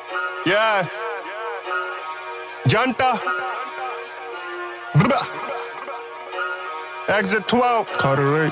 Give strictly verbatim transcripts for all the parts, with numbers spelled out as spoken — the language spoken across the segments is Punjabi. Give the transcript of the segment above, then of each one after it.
Yeah. Janta. Bruh. Exit twelve. Carter Ray.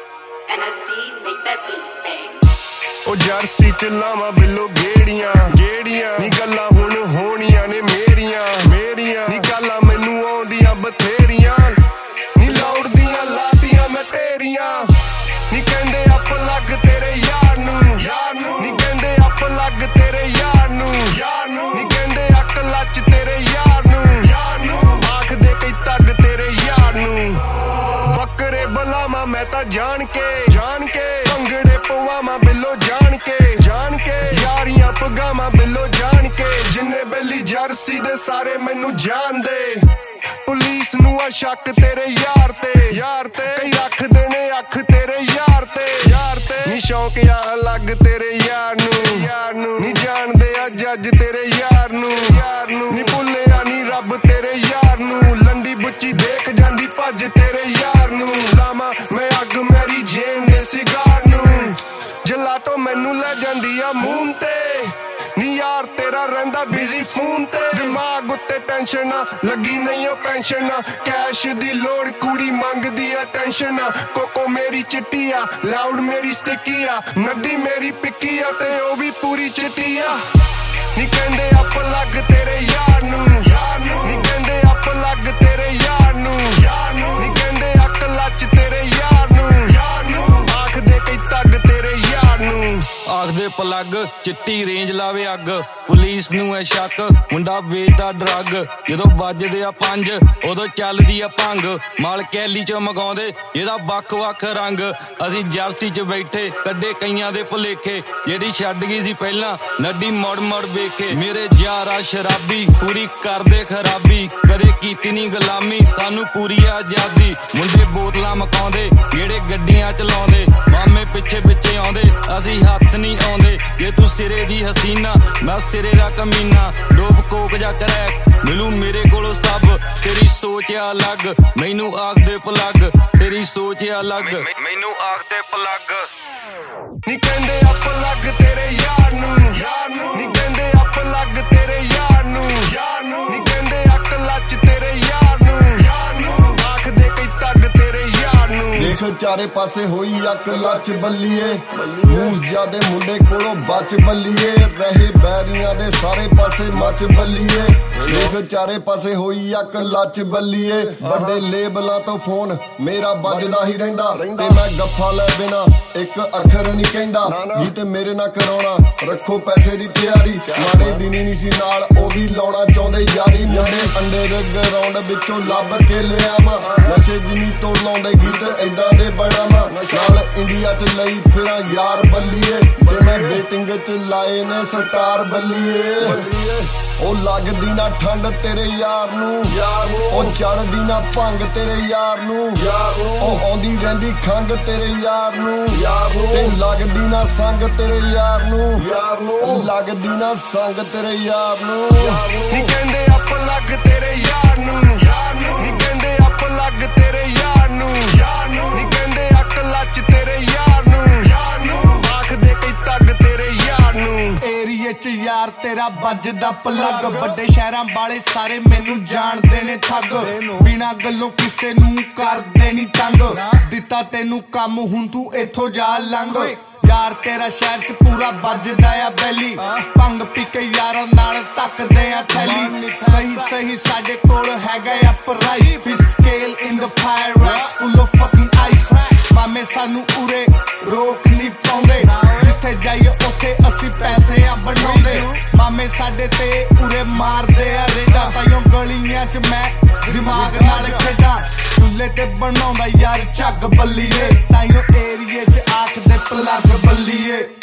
N S D, make that beat bang. ਉਹ ਜਰਸੀ ਚ ਲਾਵਾਂ ਬਿੱਲੋ ਗੇੜੀਆਂ ਗੇੜੀਆਂ ਨੀ ਗੱਲਾਂ ਹੁਣ ਹੋਣੀਆਂ ਨੇ ਮੇਰੀਆਂ ਮੇਰੀਆਂ ਨੀ ਗੱਲਾਂ ਮੈਨੂੰ ਆਉਂਦੀਆਂ ਬਥੇਰੀਆਂ ਨੀ ਲੋੜਦੀਆਂ ਲਾਦੀਆਂ ਮੈਂ ਤੇਰੀਆਂ ਨੀ ਕਹਿੰਦੇ ਅੱਪ ਲੱਗ ਤੇਰੇ ਯਾਰ ਨੂੰ ਯਾਰ ਨੂੰ ਨੀ ਕਹਿੰਦੇ ਅੱਪ ਲੱਗ ਤੇਰੇ ਯਾਰ ਨੂੰ ਯਾਰ ਨੂੰ ਨੀ ਕਹਿੰਦੇ ਅੱਕ ਲੱਚ ਤੇਰੇ ਯਾਰ ਨੂੰ ਯਾਰ ਨੂੰ ਆਖਦੇ ਕਈ ਤੱਗ ਤੇਰੇ ਯਾਰ ਨੂੰ ਬੱਕਰੇ ਬਲਾਵਾਂ ਮੈਂ ਤਾਂ ਜਾਣ ਕੇ ਜਾਣ ਕੇ ਭੰਗੜੇ ਪਵਾਵਾਂ ਬਿੱਲੋ ਜਾਣ ਕੇ ਜਾਣ ਕੇ ਯਾਰੀਆਂ ਪਗਾਵਾਂ ਬਿੱਲੋ ਜਾਣ ਕੇ ਜਿੰਨੇ ਬੇਲੀ ਜਰਸੀ ਦੇ ਸਾਰੇ ਮੈਨੂੰ ਜਾਣਦੇ ਪੁਲਿਸ ਨੂੰ ਆ ਸ਼ੱਕ ਤੇਰੇ ਯਾਰ ਤੇ ਯਾਰ ਤੇ ਕਈ ਰੱਖਦੇ ਨੇ ਅੱਖ ਤੇਰੇ ਯਾਰ ਤੇ ਯਾਰ ਤੇ ਨੀ ਸ਼ੌਂਕ ਆ ਅਲੱਗ ਤੇਰੇ ਯਾਰ ਨੂੰ ਯਾਰ ਨੂੰ ਨੀ ਜਾਣਦੇ ਆ ਜੱਜ ਤੇਰੇ ਯਾਰ ਨੂੰ ਯਾਰ ਨੂੰ ਨੀ ਭੁੱਲਿਆ ਨੀ ਰੱਬ ਤੇਰੇ ਯਾਰ ਨੂੰ ਲੰਡੀ ਬੁੱਚੀ ਦੇਖ ਜਾਂਦੀ ਭੱਜ ਤੇਰੇ ਯਾਰ ਨੂੰ ਲਾਵਾਂ ਮੈਂ ਅੱਗ ਮੇਰੀ ਜੇਨ ਦੇ ਸਿਗਾਰ ਨੂੰ ਜਲਾਟੋ ਮੈਨੂੰ ਲੈ ਜਾਂਦੀ ਆ ਮੂੰਹ ਤੇ ਨੀ ਯਾਰ ਤੇਰਾ ਰਹਿੰਦਾ ਬਿਜ਼ੀ ਫੋਨ ਤੇ ਦਿਮਾਗ ਉੱਤੇ ਟੈਨਸ਼ਨ ਨਾ ਲੱਗੀ ਨਹੀਂ ਉਹ ਪੈਨਸ਼ਨ ਨਾ ਕੈਸ਼ ਦੀ ਲੋੜ ਕੁੜੀ ਮੰਗਦੀ ਆ ਟੈਨਸ਼ਨ ਨਾ ਕੋਕੋ ਮੇਰੀ ਚਿੱਟੀ ਆ ਲਾਊਡ ਮੇਰੀ ਸਟਿੱਕੀ ਆ ਨੱਡੀ ਮੇਰੀ ਪਿੱਕੀ ਆ ਤੇ ਉਹ ਵੀ ਪੂਰੀ ਚਿੱਟੀ ਆ ਨੀ ਕਹਿੰਦੇ ਅੱਪ ਲੱਗ ਤੇਰੇ ਯਾਰ ਨੂੰ ਯਾਰ ਨੂੰ ਨੀ ਕਹਿੰਦੇ ਅੱਪ ਲੱਗ ਤੇਰੇ ਯਾਰ ਨੂੰ ਯਾਰ ਨੂੰ ਨੀ ਕਹਿੰਦੇ ਅੱਕ ਲੱਚ ਤੇਰੇ ਯਾਰ ਨੂੰ ਯਾਰ ਨੂੰ ਆਖਦੇ ਕਈ ਤੱਗ ਤੇਰੇ ਯਾਰ ਨੂੰ ਆਖਦੇ ਪਲੱਗ ਚਿੱਟੀ ਰੇਂਜ ਲਾਵੇ ਅੱਗ ਪੁਲਿਸ ਨੂੰ ਐ ਸ਼ੱਕ ਮੁੰਡਾ ਵੇਚਦਾ ਡਰੱਗ ਜਦੋਂ ਵੱਜਦੇ ਆ ਪੰਜ ਉਦੋਂ ਚੱਲਦੀ ਆ ਭੰਗ ਮਾਲ ਕੈਲੀ ਚ ਮਗਾਉਂਦੇ ਇਹਦਾ ਵੱਖ ਵੱਖ ਰੰਗ ਅਸੀਂ ਜਰਸੀ ਚ ਬੈਠੇ ਕੱਢੇ ਕਈਆਂ ਦੇ ਭੁਲੇਖੇ ਜਿਹੜੀ ਛੱਡ ਗਈ ਸੀ ਪਹਿਲਾਂ ਨੱਡੀ ਮੁੜ ਮੁੜ ਵੇਖੇ ਮੇਰੇ ਯਾਰਾ ਸ਼ਰਾਬੀ ਪੂਰੀ ਕਰਦੇ ਖਰਾਬੀ ਕਦੇ ਕੀਤੀ ਨਹੀਂ ਗੁਲਾਮੀ ਸਾਨੂੰ ਪੂਰੀ ਆਜ਼ਾਦੀ ਮੁੰਡੇ ਬੋਤਲਾਂ ਮਕਾਉਂਦੇ ਜਿਹੜੇ ਗੱਡੀਆਂ ਚਲਾਉਂਦੇ ਮਾਮੇ ਪਿੱਛੇ ਪਿੱਛੇ ਆਉਂਦੇ ਅਸੀਂ ਹੱਥ ਨਹੀਂ ਆਉਂਦੇ ਜੇ ਤੂੰ ਸਿਰੇ ਦੀ ਹਸੀਨਾ ਮੈਂ ਸਿਰੇ ਦਾ ਕਮੀਨਾ ਡੋਬ ਕੋਕ ਜਾਂ ਕਰੈਕ ਮਿਲੂ ਮੇਰੇ ਕੋਲੋਂ ਸਭ ਤੇਰੀ ਸੋਚ ਆ ਅਲੱਗ ਮੈਨੂੰ ਆਖਦੇ ਪਲੱਗ ਤੇਰੀ ਸੋਚ ਆ ਅਲੱਗ ਮੈਨੂੰ ਆਖਦੇ ਪਲੱਗ ਨੀ ਕਹਿੰਦੇ ਅੱਪ ਲੱਗ ਤੇਰੇ ਯਾਰ ਨੂੰ ਯਾਰ ਨੂੰ ਨੀ ਕਹਿੰਦੇ ਅੱਪ ਲੱਗ ਤੇਰੇ ਯਾਰ ਨੂੰ ਯਾਰ ਨੂੰ ਨੀ ਕਹਿੰਦੇ ਅੱਕ ਲੱਚ ਤੇਰੇ ਯਾਰ ਨੂੰ ਯਾਰ ਨੂੰ ਆਖਦੇ ਕਈ ਤੱਗ ਤੇਰੇ ਯਾਰ ਨੂੰ ਦੇਖ ਚਾਰੇ ਪਾਸੇ ਹੋਈ ਅੱਕ ਲੱਚ ਬੱਲੀਏ ਮੂਸ ਜਿਆਦੇ ਮੁੰਡੇ ਕੋਲੋਂ ਬਚ ਬੱਲੀਏ ਰਹੇ ਬੈਰੀਆਂ ਦੇ ਸਾਰੇ ਪਾਸੇ ਮਚ ਬੱਲੀਏ ਦੇਖ ਚਾਰੇ ਪਾਸੇ ਹੋਈ ਅੱਕ ਲੱਚ ਬੱਲੀਏ ਵੱਡੇ ਲੇਬਲਾਂ ਤੋਂ ਫੋਨ ਮੇਰਾ ਵੱਜਦਾ ਹੀ ਰਹਿੰਦਾ ਤੇ ਮੈਂ ਗੱਫਾ ਲੈ ਬਿਨਾ ਇੱਕ ਅੱਖਰ ਨਹੀਂ ਕਹਿੰਦਾ ਗੀਤ ਮੇਰੇ ਨਾਲ ਕਰਾਉਣਾ ਰੱਖੋ ਪੈਸੇ ਦੀ ਤਿਆਰੀ ਮਾੜੇ ਦਿਨ ਹੀ ਨਹੀਂ ਸੀ ਨਾਲ ਉਹ ਵੀ ਲਾਉਣਾ ਚਾਹੁੰਦੇ ਯਾਰੀ ਮੁੰਡੇ ਅੰਡਰਗਰਾਉਂਡ ਵਿੱਚੋਂ ਲੱਭ ਕੇ ਲਿਆਵਾਂ ਨਸ਼ੇ ਜਿੰਨੀ ਤੋਂ ਲਾਉਂਦੇ ਗੀਤ ਏਦਾਂ ਦੇ ਬਣਾਵਾਂ ਨਾਲ ਇੰਡੀਆ ਚ ਲਈ ਫਿਰਾਂ ਯਾਰ ਬੱਲੀਏ ਤੇ ਮੈਂ ਡੇਟਿੰਗ ਚ ਲਾਏ ਨੇ ਸਟਾਰ ਬੱਲੀਏ ਉਹ ਲੱਗਦੀ ਨਾ ਠੰਡ ਤੇਰੇ ਯਾਰ ਨੂੰ ਉਹ ਚੜਦੀ ਨਾ ਭੰਗ ਤੇਰੇ ਯਾਰ ਨੂੰ ਉਹ ਆਉਂਦੀ ਰਹਿੰਦੀ ਖੰਗ ਤੇਰੇ ਯਾਰ ਨੂੰ ਤੇ ਲੱਗਦੀ ਨਾ ਸੰਗ ਤੇਰੇ ਯਾਰ ਨੂੰ ਲੱਗਦੀ ਨਾ ਸੰਗ ਤੇਰੇ ਯਾਰ ਨੂੰ ਨੀ ਕਹਿੰਦੇ ਅੱਪ ਲੱਗ ਤੇਰੇ ਯਾਰ ਨੂੰ ਯਾਰ ਨੂੰ ਨੀ ਕਹਿੰਦੇ ਅੱਪ ਲੱਗ ਤੇਰੇ ਯਾਰ ਨੂੰ ਯਾਰ ਨੂੰ ਨੀ ਕਹਿੰਦੇ ਅੱਕ ਲੱਚ ਤੇਰੇ ਯਾਰ ਨੂੰ ਯਾਰ ਨੂੰ ਆਖਦੇ ਕਈ ਤੱਗ ਤੇਰੇ ਯਾਰ ਨੂੰ ਏਰੀਏ ਚ ਯਾਰ ਤੇਰਾ ਵੱਜਦਾ ਪਲੱਗ ਵੱਡੇ ਸ਼ਹਿਰਾਂ ਵਾਲੇ ਸਾਰੇ ਮੈਨੂੰ ਜਾਣਦੇ ਨੇ ਠੱਗ ਬਿਨਾਂ ਗੱਲੋਂ ਕਿਸੇ ਨੂੰ ਕਰਦੇ ਨਹੀਂ ਤੰਗ ਦਿੱਤਾ ਤੈਨੂੰ ਕੰਮ ਹੁਣ ਤੂੰ ਇੱਥੋਂ ਜਾ ਲੰਘ ਯਾਰ ਤੇਰਾ ਸ਼ਹਿਰ ਚ ਪੂਰਾ ਵੱਜਦਾ ਆ ਬੈਲੀ ਭੰਗ ਪੀ ਕੇ ਯਾਰਾਂ ਨਾਲ ਤੱਕਦੇ ਆ ਥੈਲੀ ਸਹੀ ਸਹੀ ਸਾਡੇ ਕੋਲ ਹੈਗਾ ਆ price fish scale in the pirates full of fucking ice ਮਾਮੇ ਸਾਨੂੰ ਉਰੇ ਰੋਕ ਨਹੀਂ ਪਾਉਂਦੇ ਜਿੱਥੇ ਜਾਈਏ ਉੱਥੇ ਅਸੀਂ ਪੈਸੇ ਆ ਬਣਾਉਂਦੇ ਮਾਮੇ ਸਾਡੇ ਤੇ ਉਰੇ ਮਾਰਦੇ ਆ ਰੇਡਾ ਤਾਈਓ ਗਲੀਆਂ ਚ ਮੈਂ ਦਿਮਾਗ ਨਾਲ ਖੇਡਾਂ ਚੁੱਲ੍ਹੇ ਤੇ ਬਣਾਉਂਦਾ ਯਾਰ ਝੱਗ ਬੱਲੀਏ ਤਾਈਓ ਏਰੀਏ ਚ ਆਖਦੇ ਪਲੱਗ ਬੱਲੀਏ